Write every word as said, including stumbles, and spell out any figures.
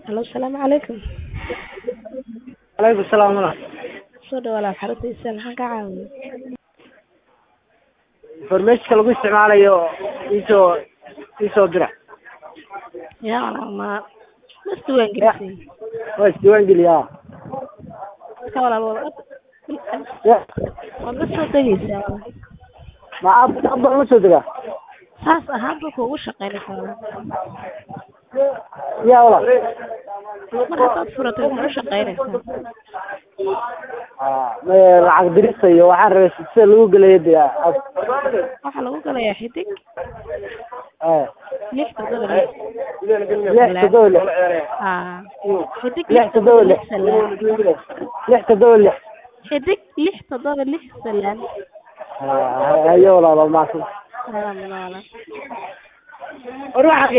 Hello, السلام عليكم. عليكم السلام ورحمة الله. soo dhawaad walaal xaruntiisa maxaan ka caawiyaa? Information lagu isticmaalayo isoo isoo dira. yaa walaal ma ma isdiiwaan gelisay Waa isdiiwaan geliyaa. ka walaal walaal Ya, waad la soo degaysaa walaal. ma ab ab ma soo diga. saas ahaanba kuugu shaqaynaysaa walaal. Ya wala. mar haddaad furatay kuugu shaqaynaysaa. Ah, ma lacag dirista iyo waxaan rabay sida lagu galayo dira. waxaa lagu galayaa xidig Eh. lix toddoba lix. lix toddoba lix. haa xidig lix toddoba lix. lix toddoba lix. xidig lix toddoba lix salaan. Ah, ayo wala ma salaam walaal. Ruuxa